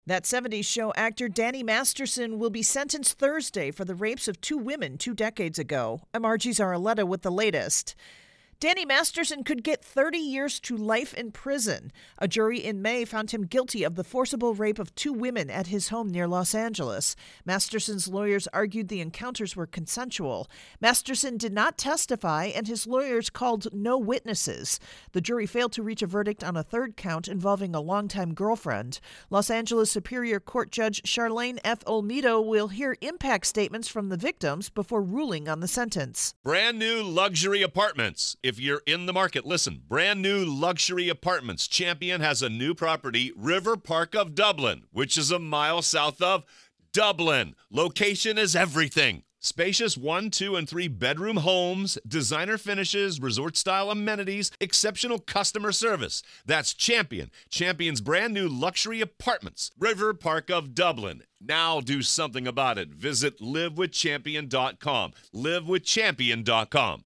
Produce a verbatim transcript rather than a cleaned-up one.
That seventies show actor Danny Masterson will be sentenced Thursday for the rapes of two women two decades ago. I'm Margie Zaraletta with the latest. Danny Masterson could get thirty years to life in prison. A jury in May found him guilty of the forcible rape of two women at his home near Los Angeles. Masterson's lawyers argued the encounters were consensual. Masterson did not testify, and his lawyers called no witnesses. The jury failed to reach a verdict on a third count involving a longtime girlfriend. Los Angeles Superior Court Judge Charlene F. Olmedo will hear impact statements from the victims before ruling on the sentence. Brand new luxury apartments. If you're in the market, listen, brand new luxury apartments. Champion has a new property, River Park of Dublin, which is a mile south of Dublin. Location is everything. Spacious one, two, and three bedroom homes, designer finishes, resort-style amenities, exceptional customer service. That's Champion. Champion's brand new luxury apartments, River Park of Dublin. Now do something about it. Visit live with champion dot com. live with champion dot com.